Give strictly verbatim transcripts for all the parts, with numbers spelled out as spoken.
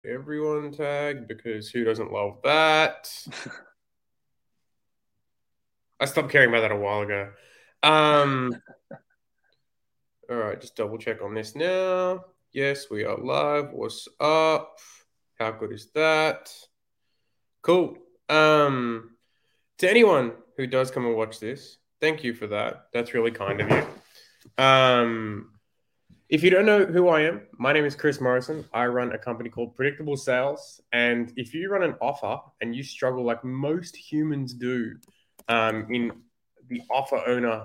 everyone tag because who doesn't love that? I stopped caring about that a while ago. Um, all right, just double check on this now. Yes, we are live. What's up? How good is that? Cool. Um, to anyone who does come and watch this, thank you for that. That's really kind of you. Um, If you don't know who I am, my name is Chris Morrison. I run a company called Predictable Sales. And if you run an offer and you struggle like most humans do um, in the offer owner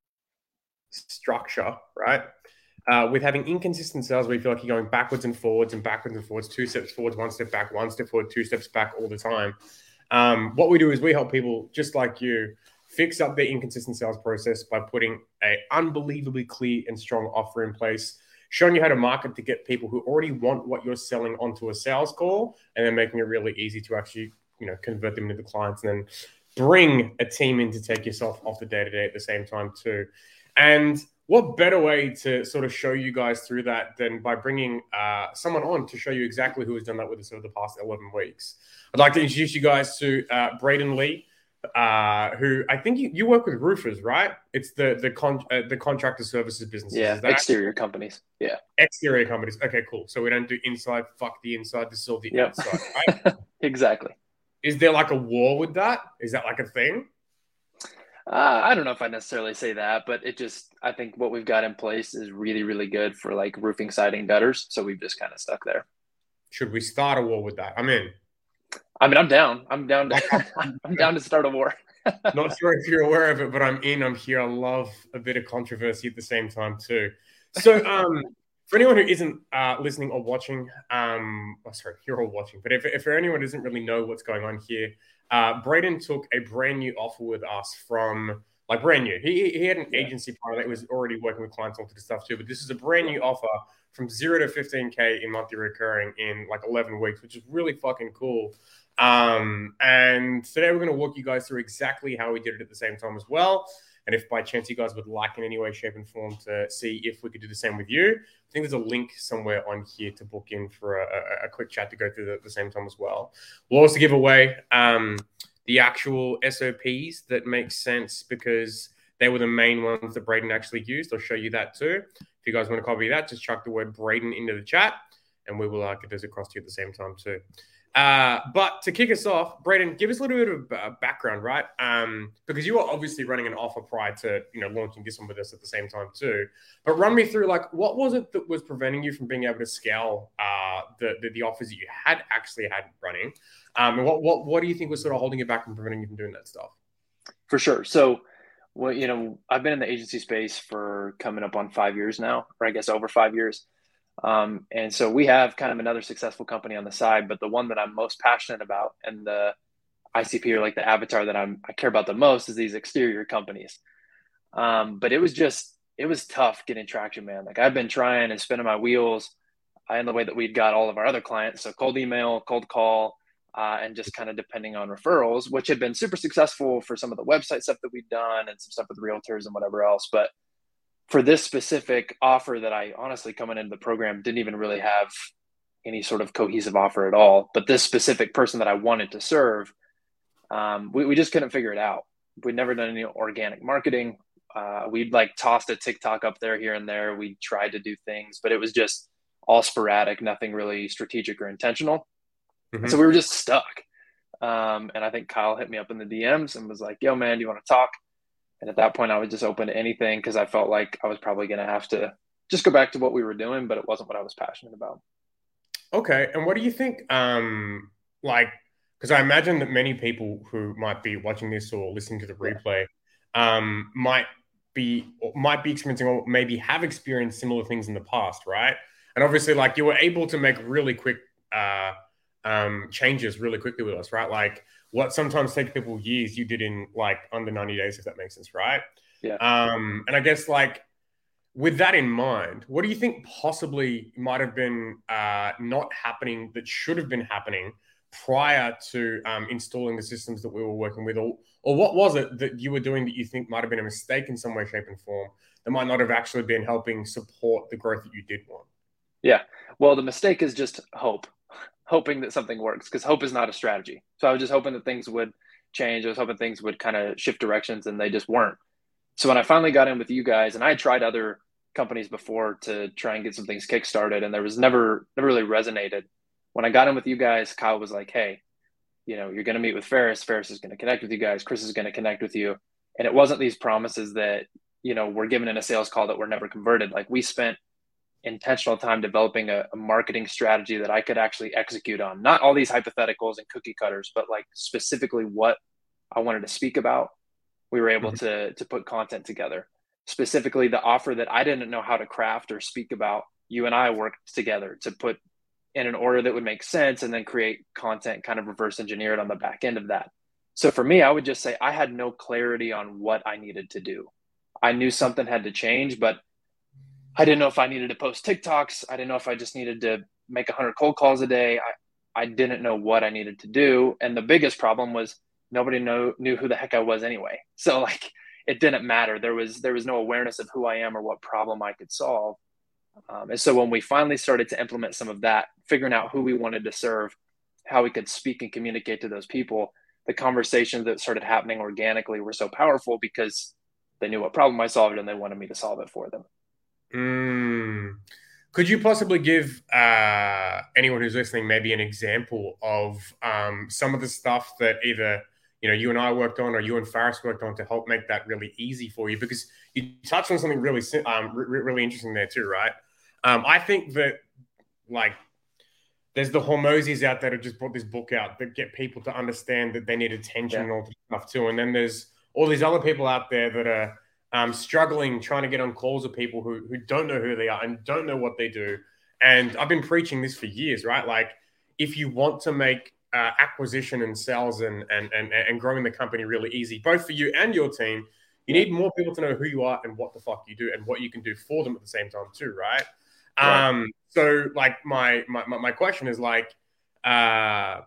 structure, right? Uh, with having inconsistent sales where you feel like you're going backwards and forwards and backwards and forwards, two steps forwards, one step back, one step forward, two steps back all the time. Um, what we do is we help people just like you fix up their inconsistent sales process by putting a unbelievably clear and strong offer in place, showing you how to market to get people who already want what you're selling onto a sales call, and then making it really easy to actually, you know, convert them into clients and then bring a team in to take yourself off the day-to-day at the same time too. And what better way to sort of show you guys through that than by bringing uh, someone on to show you exactly who has done that with us over the past eleven weeks. I'd like to introduce you guys to uh, Braden Lee, uh, who I think you, you work with roofers, right? It's the the con- uh, the contractor services businesses. Yeah, Is that exterior companies. Yeah. exterior companies? Okay, cool. So we don't do inside. Fuck the inside. This is all the Yep. outside, right? Exactly. Is there like a war with that? Is that like a thing? Uh, I don't know if I necessarily say that, but it just, I think what we've got in place is really, really good for like roofing, siding, gutters. So we've just kind of stuck there. Should we start a war with that? I'm in. I mean, I'm down. I'm down to, Like, I'm, I'm down to start a war. not sure if you're aware of it, but I'm in. I'm here. I love a bit of controversy at the same time too. So, um, for anyone who isn't uh, listening or watching, um, oh, sorry, you're all watching, but if, if for anyone who doesn't really know what's going on here, uh, Braden took a brand new offer with us from like brand new. He he had an Yeah. agency partner that was already working with clients on this stuff too, but this is a brand Yeah. new offer from zero to fifteen K in monthly recurring in like eleven weeks, which is really fucking cool. Um, and today we're going to walk you guys through exactly how we did it at the same time as well. And if by chance you guys would like in any way, shape, and form to see if we could do the same with you, I think there's a link somewhere on here to book in for a, a, a quick chat to go through at the same time as well. We'll also give away um, the actual S O Ps that make sense because they were the main ones that Braden actually used. I'll show you that too. If you guys want to copy that, just chuck the word Braden into the chat and we will uh, get those across to you at the same time too. Uh, but to kick us off, Braden, give us a little bit of uh, background, right? Um, because you were obviously running an offer prior to you know launching this one with us at the same time too. But run me through like what was it that was preventing you from being able to scale uh, the, the the offers that you had actually had running, um, and what what what do you think was sort of holding you back from preventing you from doing that stuff? For sure. So, well, you know, I've been in the agency space for coming up on five years now, or I guess over five years. Um, and so we have kind of another successful company on the side, but the one that I'm most passionate about and the I C P or like the avatar that I'm I care about the most is these exterior companies. Um, but it was just it was tough getting traction, man. Like I've been trying and spinning my wheels uh, in the way that we'd got all of our other clients. So cold email, cold call, uh, and just kind of depending on referrals, which had been super successful for some of the website stuff that we'd done and some stuff with realtors and whatever else. But for this specific offer that I honestly coming into the program didn't even really have any sort of cohesive offer at all. But this specific person that I wanted to serve, um, we, we just couldn't figure it out. We'd never done any organic marketing. Uh, we'd like tossed a TikTok up there here and there. We tried to do things, but it was just all sporadic, nothing really strategic or intentional. And so we Mm-hmm. were just stuck. Um, and I think Kyle hit me up in the D Ms and was like, yo, man, do you want to talk? And at that point, I was just open to anything because I felt like I was probably going to have to just go back to what we were doing, but it wasn't what I was passionate about. Okay, and what do you think? Um, like, because I imagine that many people who might be watching this or listening to the Yeah. replay, um, might be or might be experiencing or maybe have experienced similar things in the past, right? And obviously, like you were able to make really quick uh, um, changes really quickly with us, right? Like what sometimes takes people years, you did in like under ninety days, if that makes sense, right? Yeah. Um, and I guess like with that in mind, what do you think possibly might have been uh, not happening that should have been happening prior to um, installing the systems that we were working with? Or, or what was it that you were doing that you think might have been a mistake in some way, shape, and form that might not have actually been helping support the growth that you did want? Yeah. Well, the mistake is just hope. hoping that something works, because hope is not a strategy. So I was just hoping that things would change. I was hoping things would kind of shift directions, and they just weren't. So when I finally got in with you guys, and I had tried other companies before to try and get some things kickstarted, and there was never, never really resonated. When I got in with you guys, Kyle was like, hey, you know, you're going to meet with Ferris. Ferris is going to connect with you guys. Chris is going to connect with you. And it wasn't these promises that, you know, we're given in a sales call that were never converted. Like, we spent intentional time developing a, a marketing strategy that I could actually execute on. Not all these hypotheticals and cookie cutters, but like specifically what I wanted to speak about. We were able mm-hmm. to, to put content together. Specifically, the offer that I didn't know how to craft or speak about, you and I worked together to put in an order that would make sense, and then create content, kind of reverse engineer it on the back end of that. So for me, I would just say I had no clarity on what I needed to do. I knew something had to change, but I didn't know if I needed to post TikToks. I didn't know if I just needed to make one hundred cold calls a day. I, I didn't know what I needed to do. And the biggest problem was nobody know, knew who the heck I was anyway. So like, it didn't matter. There was, there was no awareness of who I am or what problem I could solve. Um, and so when we finally started to implement some of that, figuring out who we wanted to serve, how we could speak and communicate to those people, the conversations that started happening organically were so powerful because they knew what problem I solved and they wanted me to solve it for them. Mm. Could you possibly give uh, anyone who's listening maybe an example of um, some of the stuff that either you know you and I worked on or you and Ferris worked on to help make that really easy for you? Because you touched on something really um, re- really interesting there too, right? Um, I think that like there's the Hormozis out there that just brought this book out that get people to understand that they need attention yeah. and all that stuff too. And then there's all these other people out there that are um, struggling, trying to get on calls with people who, who don't know who they are and don't know what they do. And I've been preaching this for years, right? Like, if you want to make uh, acquisition and sales and, and, and, and growing the company really easy, both for you and your team, you need more people to know who you are and what the fuck you do and what you can do for them at the same time too, right? Right. Um, so like my, my, my question is like, uh,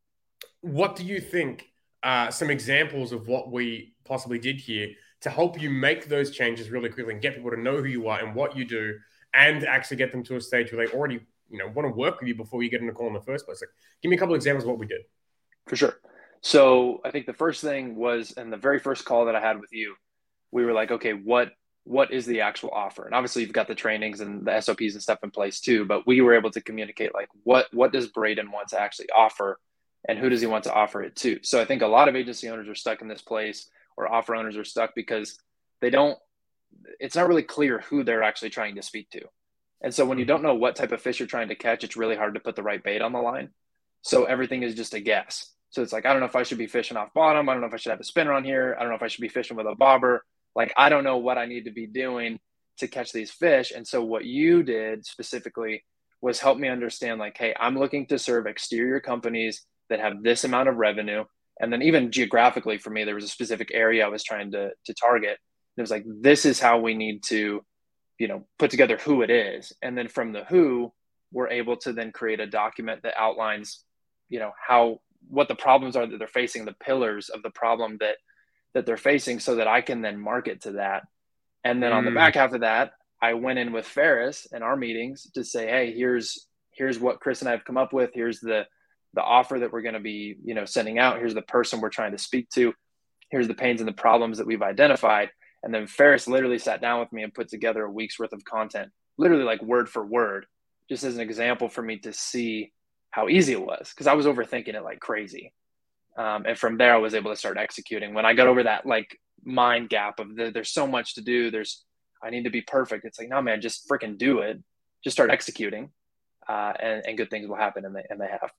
what do you think, uh, some examples of what we possibly did here to help you make those changes really quickly and get people to know who you are and what you do and actually get them to a stage where they already, you know, want to work with you before you get in the call in the first place? Like, give me a couple of examples of what we did. For sure. So I think the first thing was in the very first call that I had with you, we were like, okay, what, what is the actual offer? And obviously you've got the trainings and the S O Ps and stuff in place too, but we were able to communicate like what, what does Braden want to actually offer and who does he want to offer it to? So I think a lot of agency owners are stuck in this place, or offer owners are stuck because they don't, it's not really clear who they're actually trying to speak to. And so when you don't know what type of fish you're trying to catch, it's really hard to put the right bait on the line. So everything is just a guess. So it's like, I don't know if I should be fishing off bottom. I don't know if I should have a spinner on here. I don't know if I should be fishing with a bobber. Like, I don't know what I need to be doing to catch these fish. And so what you did specifically was help me understand like, hey, I'm looking to serve exterior companies that have this amount of revenue. And then even geographically for me, there was a specific area I was trying to, to target. It was like, this is how we need to, you know, put together who it is. And then from the who, we're able to then create a document that outlines, you know, how, what the problems are that they're facing, the pillars of the problem that, that they're facing, so that I can then market to that. And then mm. on the back half of that, I went in with Ferris in our meetings to say, hey, here's, here's what Chris and I have come up with. Here's the, the offer that we're going to be, you know, sending out. Here's the person we're trying to speak to. Here's the pains and the problems that we've identified. And then Ferris literally sat down with me and put together a week's worth of content, literally like word for word, just as an example for me to see how easy it was. Cause I was overthinking it like crazy. Um, and from there I was able to start executing. When I got over that like mind gap of the, there's so much to do. There's, I need to be perfect. It's like, no, man, just freaking do it. Just start executing, uh, and, and good things will happen. And they, and they have.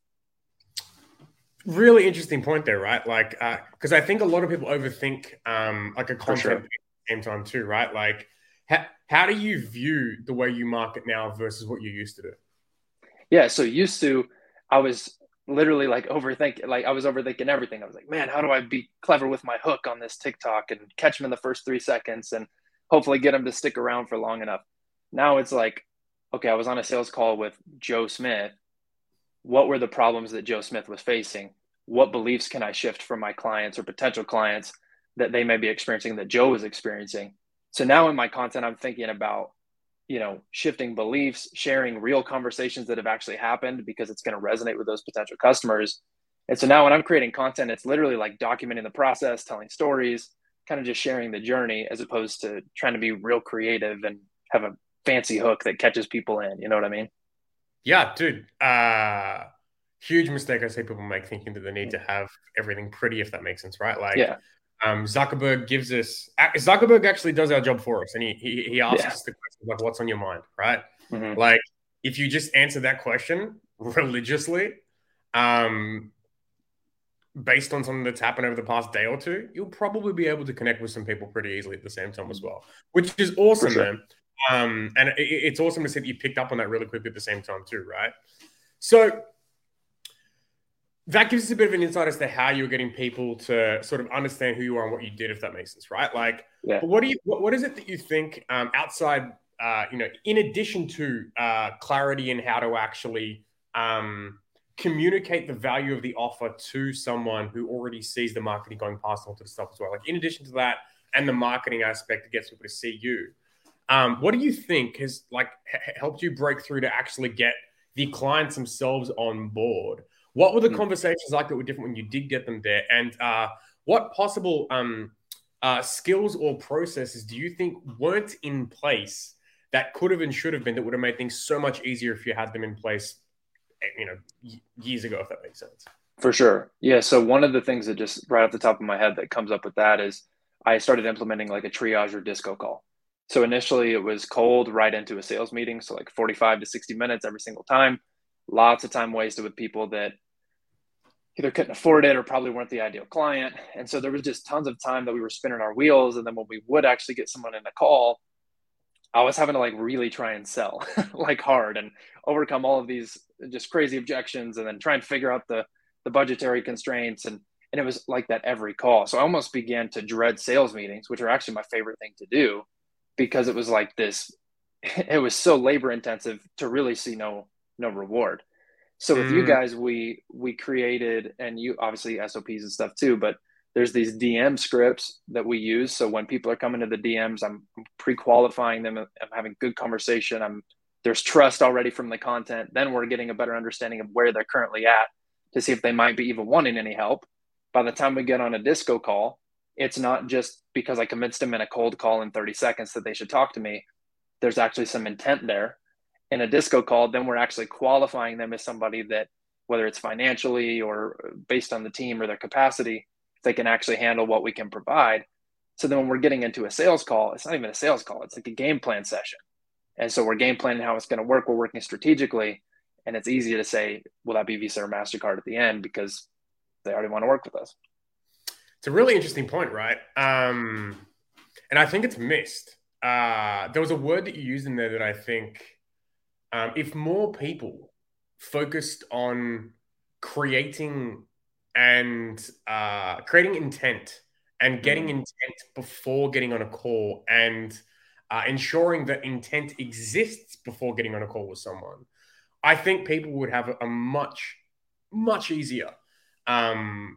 Really interesting point there, right? Like, uh, cause I think a lot of people overthink, um, like a content sure. at the same time too, right? Like, how, how do you view the way you market now versus what you used to do? Yeah. So used to, I was literally like overthinking, like I was overthinking everything. I was like, man, how do I be clever with my hook on this TikTok and catch them in the first three seconds and hopefully get them to stick around for long enough. Now it's like, okay, I was on a sales call with Joe Smith. What were the problems that Joe Smith was facing? What beliefs can I shift from my clients or potential clients that they may be experiencing that Joe was experiencing? So now in my content, I'm thinking about you know, shifting beliefs, sharing real conversations that have actually happened because it's going to resonate with those potential customers. And so now when I'm creating content, it's literally like documenting the process, telling stories, kind of just sharing the journey as opposed to trying to be real creative and have a fancy hook that catches people in. You know what I mean? Yeah, dude. Uh, huge mistake I see people make thinking that they need to have everything pretty, if that makes sense, right? Like, Yeah. um, Zuckerberg gives us Zuckerberg actually does our job for us, and he he, he asks Yeah. us the question like, "What's on your mind?" Right? Mm-hmm. Like, if you just answer that question religiously, um, based on something that's happened over the past day or two, you'll probably be able to connect with some people pretty easily at the same time as well, which is For awesome, sure. man. Um, and it, it's awesome to see that you picked up on that really quickly at the same time too, right? So that gives us a bit of an insight as to how you're getting people to sort of understand who you are and what you did, if that makes sense, right? Like, Yeah. but what do you, what, what is it that you think um, outside, uh, you know, in addition to uh, clarity in how to actually um, communicate the value of the offer to someone who already sees the marketing going past onto the stuff as well? Like, in addition to that, and the marketing aspect that gets people to see you, um, what do you think has like h- helped you break through to actually get the clients themselves on board? What were the Mm. conversations like that were different when you did get them there? And uh, what possible um, uh, skills or processes do you think weren't in place that could have and should have been that would have made things so much easier if you had them in place, you know, years ago, if that makes sense? For sure. Yeah. So one of the things that just right off the top of my head that comes up with that is I started implementing like a triage or disco call. So initially it was cold right into a sales meeting. So like forty-five to sixty minutes every single time. Lots of time wasted with people that either couldn't afford it or probably weren't the ideal client. And so there was just tons of time that we were spinning our wheels. And then when we would actually get someone in a call, I was having to like really try and sell like hard and overcome all of these just crazy objections and then try and figure out the the budgetary constraints and and it was like that every call. So I almost began to dread sales meetings, which are actually my favorite thing to do because it was like this it was so labor intensive to really see no no reward. So with you Mm, guys, we we created, and you obviously S O Ps and stuff too, but there's these D M scripts that we use. So when people are coming to the D Ms, I'm pre-qualifying them. I'm having good conversation. I'm there's trust already from the content. Then we're getting a better understanding of where they're currently at to see if they might be even wanting any help. By the time we get on a disco call, it's not just because I convinced them in a cold call in thirty seconds that they should talk to me. There's actually some intent there in a disco call. Then we're actually qualifying them as somebody that, whether it's financially or based on the team or their capacity, they can actually handle what we can provide. So then when we're getting into a sales call, it's not even a sales call, it's like a game plan session. And so we're game planning how it's going to work. We're working strategically. And it's easy to say, will that be Visa or MasterCard at the end because they already want to work with us. it's a really interesting point, right? Um, and I think it's missed. Uh, there was a word that you used in there that I think um, if more people focused on creating and uh, creating intent and getting Mm-hmm. intent before getting on a call and uh, ensuring that intent exists before getting on a call with someone, I think people would have a, a much, much easier um,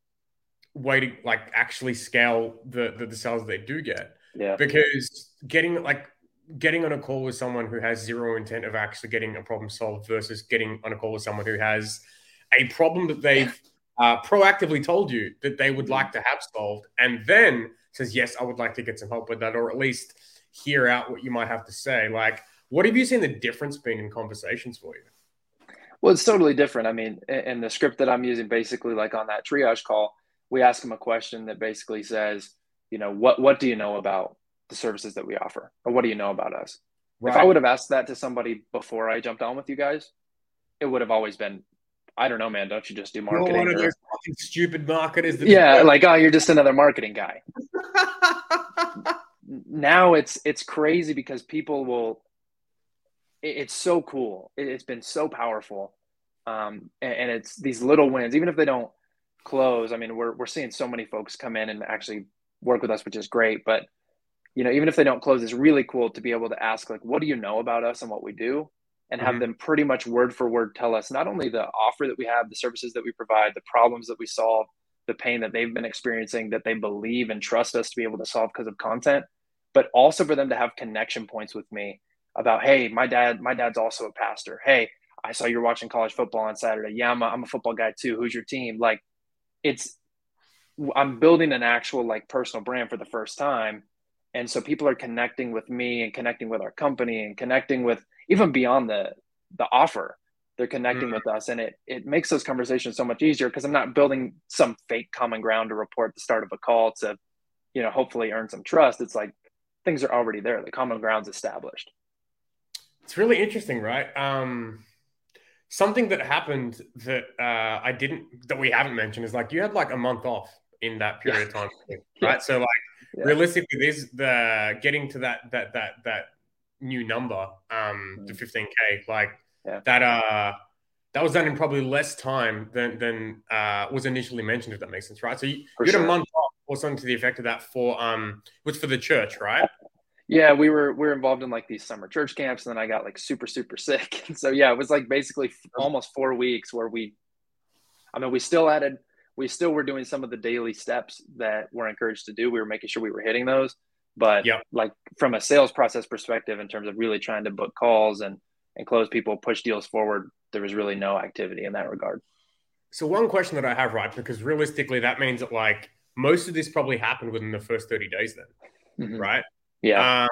way to like actually scale the, the the sales they do get, Yeah. because getting like getting on a call with someone who has zero intent of actually getting a problem solved versus getting on a call with someone who has a problem that they've uh, proactively told you that they would Mm-hmm. like to have solved and then says, yes, I would like to get some help with that, or at least hear out what you might have to say. Like, what have you seen the difference been in conversations for you? Well, it's totally different. I mean, in the script that I'm using, basically, like on that triage call, we ask them a question that basically says, you know, what what do you know about the services that we offer, or what do you know about us? If I Right. would have asked that to somebody before I jumped on with you guys, it would have always been, I don't know, man. Don't you just do You're one marketing? of those Or fucking stupid marketers that just yeah, burn. like, oh, you're just another marketing guy. Now it's it's crazy because people will. It's so cool. It's been so powerful, um, and, and it's these little wins, even if they don't close. I mean, we're we're seeing so many folks come in and actually work with us, which is great. But you know, even if they don't close, it's really cool to be able to ask, like, what do you know about us and what we do, and have Mhm. them pretty much word for word tell us not only the offer that we have, the services that we provide, the problems that we solve, the pain that they've been experiencing that they believe and trust us to be able to solve because of content, but also for them to have connection points with me about, hey, my dad, my dad's also a pastor. Hey, I saw you're watching college football on Saturday. Yeah, I'm a, I'm a football guy too. Who's your team? Like, it's I'm building an actual like personal brand for the first time. And so people are connecting with me and connecting with our company and connecting with even beyond the the offer. They're connecting Mm. with us, and it it makes those conversations so much easier because I'm not building some fake common ground to report the start of a call to, you know, hopefully earn some trust. It's like things are already there. The common ground's established. It's really interesting, right? Um, something that happened that uh, I didn't that we haven't mentioned is like you had like a month off in that period of time, right? Yeah. So like Yeah. realistically, this the getting to that that that that new number, um, Mhm. the fifteen K, like Yeah. that uh that was done in probably less time than than uh was initially mentioned, if that makes sense, right? So you, For you had a sure. month off or something to the effect of that for um which for the church, right? Yeah, we were we were involved in like these summer church camps, and then I got like super super sick. And so yeah, it was like basically f- almost four weeks where we, I mean, we still added, we still were doing some of the daily steps that we're encouraged to do. We were making sure we were hitting those, but Yeah. like from a sales process perspective, in terms of really trying to book calls and and close people, push deals forward, there was really no activity in that regard. So one question that I have, right, because realistically that means that like most of this probably happened within the first thirty days then, Mm-hmm. right? Yeah. Um,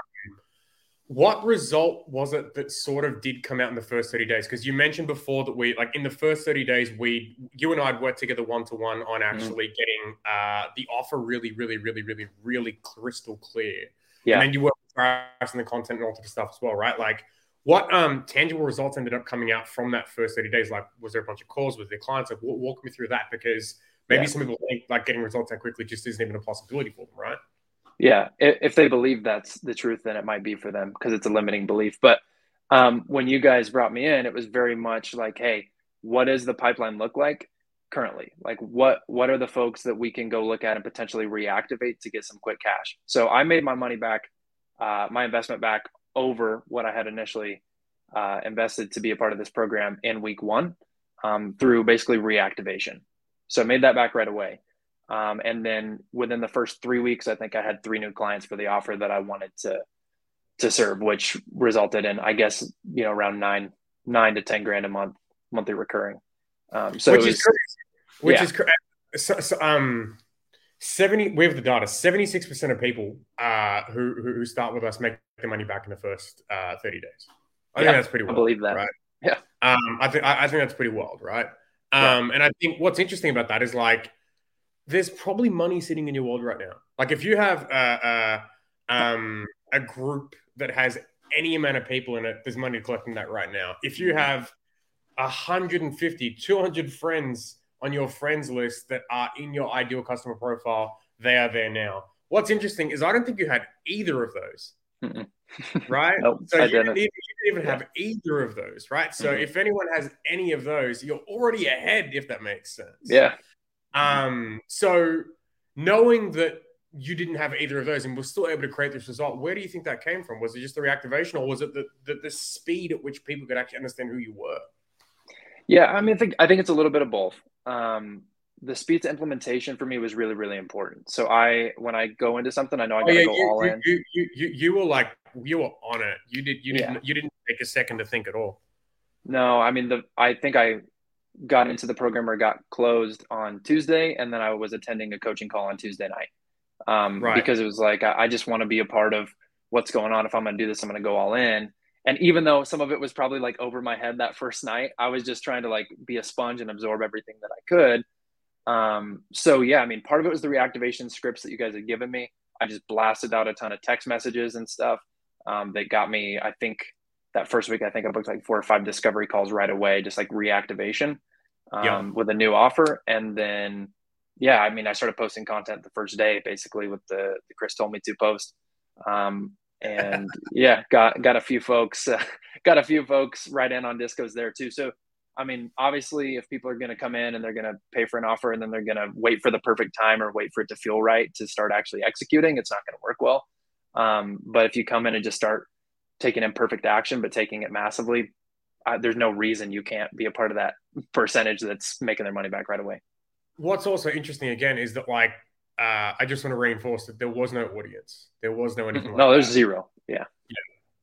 what result was it that sort of did come out in the first thirty days? Because you mentioned before that we, like in the first thirty days, we, you and I had worked together one to one on actually mm-hmm. getting uh, the offer really, really, really, really, really crystal clear. Yeah. And then you worked with us and the content and all type of stuff as well, right? Like what um, tangible results ended up coming out from that first thirty days? Like, was there a bunch of calls with their clients? Like, walk me through that, because maybe yeah. some people think like getting results that quickly just isn't even a possibility for them, right? Yeah, if they believe that's the truth, then it might be for them because it's a limiting belief. But um, when you guys brought me in, it was very much like, hey, what does the pipeline look like currently? Like, what what are the folks that we can go look at and potentially reactivate to get some quick cash? So I made my money back, uh, my investment back over what I had initially uh, invested to be a part of this program in week one um, through basically reactivation. So I made that back right away. Um, and then within the first three weeks, I think I had three new clients for the offer that I wanted to to serve, which resulted in, I guess, you know, around nine nine to ten grand a month monthly recurring. Um, so which was, is crazy. Which yeah. is crazy. So, so, um, seventy. We have the data. Seventy-six percent of people uh, who who start with us make their money back in the first uh, thirty days. I yeah, think that's pretty wild. I believe that. Right? Yeah. Um, I think I, I think that's pretty wild, right? Um, yeah. And I think what's interesting about that is like, there's probably money sitting in your wallet right now. Like if you have a, a, um, a group that has any amount of people in it, there's money collecting that right now. If you have one hundred fifty, two hundred friends on your friends list that are in your ideal customer profile, they are there now. What's interesting is I don't think you had either of those, right? Nope, so I you didn't. didn't even, you didn't even yeah. have either of those, right? So mm-hmm. if anyone has any of those, you're already ahead, if that makes sense. Yeah. Um, so knowing that you didn't have either of those and were still able to create this result, where do you think that came from? Was it just the reactivation, or was it the, the, the speed at which people could actually understand who you were? Yeah, I mean, I think, I think it's a little bit of both. Um, the speed to implementation for me was really, really important. So I, when I go into something, I know I got to oh, yeah, go you, all you, in. You, you, you, you were like, you were on it. You did, you didn't, yeah. you didn't take a second to think at all. No, I mean, the, I think I got into the program or got closed on Tuesday, and then I was attending a coaching call on Tuesday night. Um, right. Because it was like, I, I just want to be a part of what's going on. If I'm going to do this, I'm going to go all in. And even though some of it was probably like over my head that first night, I was just trying to like be a sponge and absorb everything that I could. Um, so yeah, I mean, part of it was the reactivation scripts that you guys had given me. I just blasted out a ton of text messages and stuff um, that got me, I think that first week, I think I booked like four or five discovery calls right away, just like reactivation um, yeah. with a new offer. And then, yeah, I mean, I started posting content the first day, basically with the, the Chris told me to post. Um, and yeah, got, got a few folks, uh, got a few folks right in on discos there too. So, I mean, obviously if people are going to come in and they're going to pay for an offer and then they're going to wait for the perfect time or wait for it to feel right to start actually executing, it's not going to work well. Um, but if you come in and just start taking imperfect action, but taking it massively, uh, there's no reason you can't be a part of that percentage that's making their money back right away. What's also interesting again is that like, Uh, I just want to reinforce that there was no audience. There was no anything like No, there's that. zero. Yeah. yeah.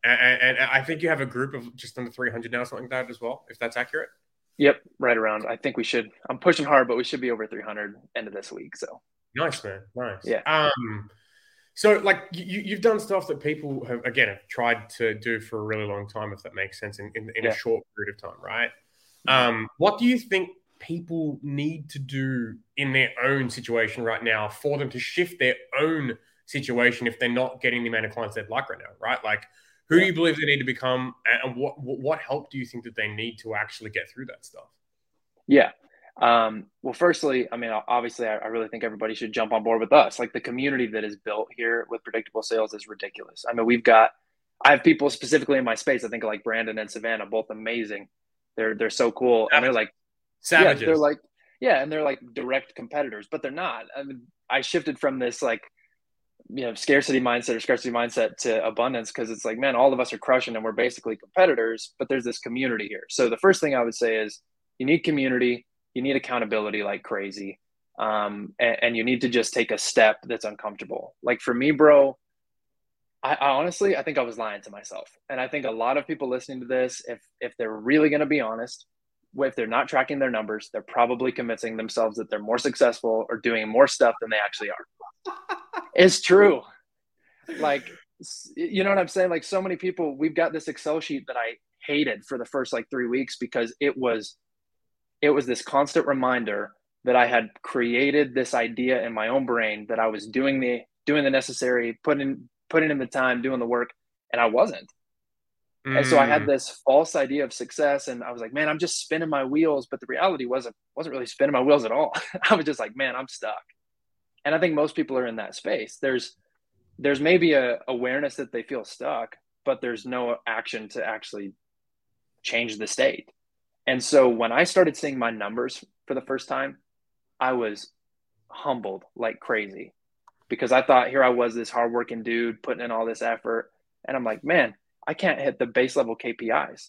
And, and I think you have a group of just under three hundred now, something like that as well, if that's accurate. Yep, right around. I think we should. I'm pushing hard, but we should be over three hundred end of this week. So Nice, man. Nice. yeah, Um, so like you, you've done stuff that people have again have tried to do for a really long time, if that makes sense, in, in, in a yeah. short period of time, right? Um, what do you think people need to do in their own situation right now for them to shift their own situation if they're not getting the amount of clients they'd like right now, right? Like, who yeah. do you believe they need to become, and what what help do you think that they need to actually get through that stuff? Yeah. Um, well, firstly, I mean, obviously, I, I really think everybody should jump on board with us. Like the community that is built here with Predictable Sales is ridiculous. I mean, we've got, I have people specifically in my space. I think like Brandon and Savannah, both amazing. They're they're so cool, and they're like, Savages. yeah, they're like, yeah, and they're like direct competitors, but they're not. I mean, I shifted from this like, you know, scarcity mindset or scarcity mindset to abundance because it's like, man, all of us are crushing and we're basically competitors, but there's this community here. So the first thing I would say is you need community. You need accountability like crazy. Um, and, and you need to just take a step that's uncomfortable. Like for me, bro, I, I honestly, I think I was lying to myself. And I think a lot of people listening to this, if, if they're really going to be honest, if they're not tracking their numbers, they're probably convincing themselves that they're more successful or doing more stuff than they actually are. It's true. Like, you know what I'm saying? Like so many people, we've got this Excel sheet that I hated for the first like three weeks because it was, it was this constant reminder that I had created this idea in my own brain that I was doing the doing the necessary, putting putting in the time, doing the work, and I wasn't. Mm. And so I had this false idea of success, and I was like, man, I'm just spinning my wheels. But the reality wasn't wasn't really spinning my wheels at all. I was just like, man, I'm stuck. And I think most people are in that space. There's there's maybe a awareness that they feel stuck, but there's no action to actually change the state. And so when I started seeing my numbers for the first time, I was humbled like crazy because I thought here I was, this hardworking dude putting in all this effort. And I'm like, man, I can't hit the base level K P Is.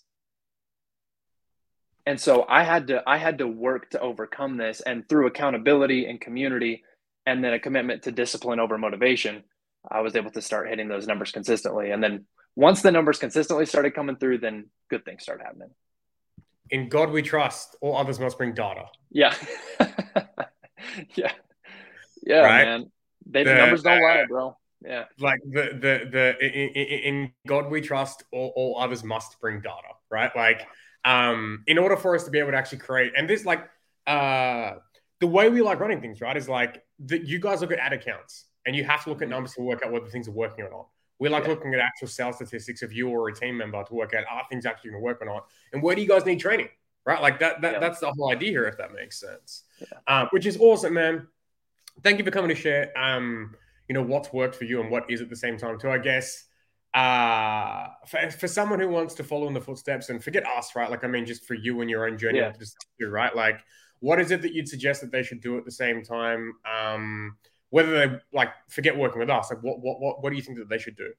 And so I had to, I had to work to overcome this, and through accountability and community, and then a commitment to discipline over motivation, I was able to start hitting those numbers consistently. And then once the numbers consistently started coming through, then good things started happening. In God we trust, all others must bring data. Yeah. yeah. Yeah, right? Man. They, the, the numbers don't uh, lie, bro. Yeah. Like the, the, the, in, in God we trust, all, all others must bring data, right? Like, um, in order for us to be able to actually create, and this, like, uh, the way we like running things, right, is like that you guys look at ad accounts and you have to look at numbers to work out whether things are working or not. We like yeah. looking at actual sales statistics of you or a team member to work out are things actually going to work or not, and where do you guys need training, right? Like that. that yeah. That's the whole idea here, if that makes sense. Yeah. Uh, which is awesome, man. Thank you for coming to share. Um, you know what's worked for you and what is at the same time too. I guess uh, for for someone who wants to follow in the footsteps and forget us, right? Like I mean, just for you and your own journey, yeah. just do right. Like, what is it that you'd suggest that they should do at the same time? Um, Whether they like forget working with us, like what what what what do you think that they should do?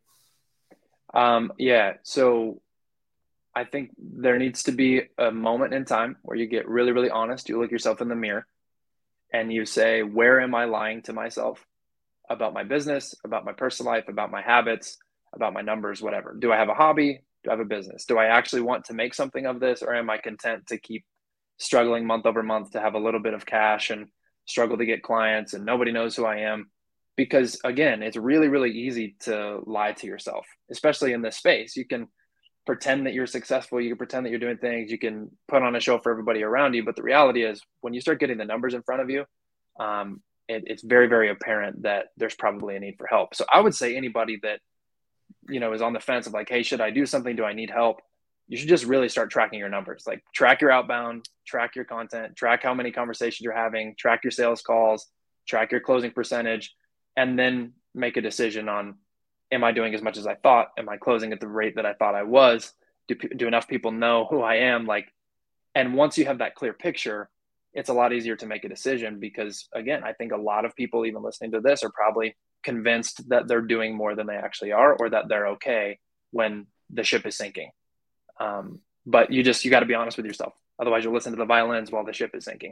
Um, yeah, so I think there needs to be a moment in time where you get really, really honest. You look yourself in the mirror and you say, where am I lying to myself about my business, about my personal life, about my habits, about my numbers, whatever? Do I have a hobby? Do I have a business? Do I actually want to make something of this, or am I content to keep struggling month over month to have a little bit of cash and struggle to get clients and nobody knows who I am? Because again, it's really, really easy to lie to yourself, especially in this space. You can pretend that you're successful. You can pretend that you're doing things. You can put on a show for everybody around you. But the reality is when you start getting the numbers in front of you, um, it, it's very, very apparent that there's probably a need for help. So I would say anybody that, you know, is on the fence of like, hey, should I do something? Do I need help? You should just really start tracking your numbers. Like track your outbound, track your content, track how many conversations you're having, track your sales calls, track your closing percentage, and then make a decision on, am I doing as much as I thought? Am I closing at the rate that I thought I was? Do, do enough people know who I am? Like, and once you have that clear picture, it's a lot easier to make a decision because, again, I think a lot of people even listening to this are probably convinced that they're doing more than they actually are, or that they're okay when the ship is sinking. Um, but you just, you got to be honest with yourself. Otherwise you'll listen to the violins while the ship is sinking.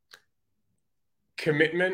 Commitment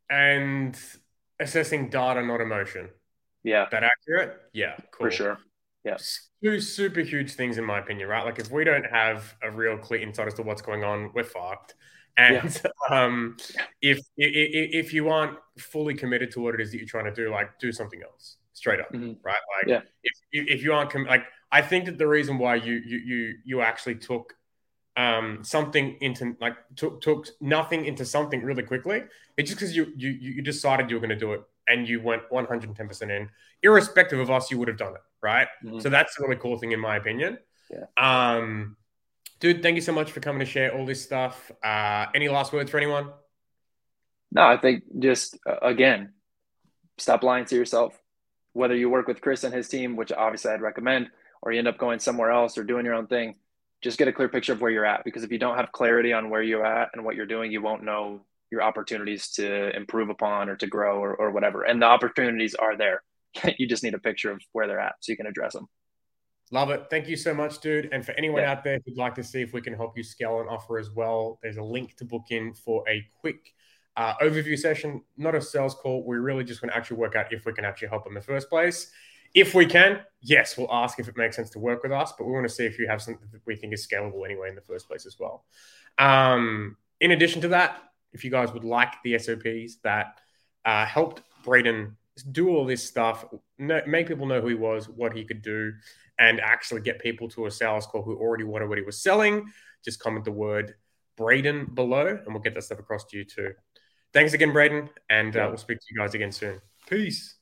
and assessing data, not emotion. Yeah. That accurate? Yeah. Cool. For sure. Yeah. Two super huge things in my opinion, right? Like if we don't have a real clear insight as to what's going on, we're fucked. Yeah. And um, if, if if you aren't fully committed to what it is that you're trying to do, like do something else, straight up, Mm-hmm. right? Like Yeah. if if you aren't com- like, I think that the reason why you you you you actually took um something into like took took nothing into something really quickly, it's just because you you you decided you were going to do it and you went one hundred ten percent in, irrespective of us, you would have done it, right? Mm-hmm. So that's a really cool thing in my opinion. Yeah. Um, dude, thank you so much for coming to share all this stuff. Uh, any last words for anyone? No, I think just uh, again, stop lying to yourself. Whether you work with Chris and his team, which obviously I'd recommend, or you end up going somewhere else or doing your own thing, just get a clear picture of where you're at. Because if you don't have clarity on where you're at and what you're doing, you won't know your opportunities to improve upon or to grow or, or whatever. And the opportunities are there. You just need a picture of where they're at so you can address them. Love it. Thank you so much, dude. And for anyone Yeah. out there who'd like to see if we can help you scale an offer as well, there's a link to book in for a quick uh, overview session, not a sales call. We really just want to actually work out if we can actually help in the first place. If we can, yes, we'll ask if it makes sense to work with us, but we want to see if you have something that we think is scalable anyway in the first place as well. Um, in addition to that, if you guys would like the S O Ps that uh, helped Braden do all this stuff, make people know who he was, what he could do, and actually get people to a sales call who already wanted what he was selling, just comment the word Braden below, and we'll get that stuff across to you too. Thanks again, Braden, and uh, we'll speak to you guys again soon. Peace.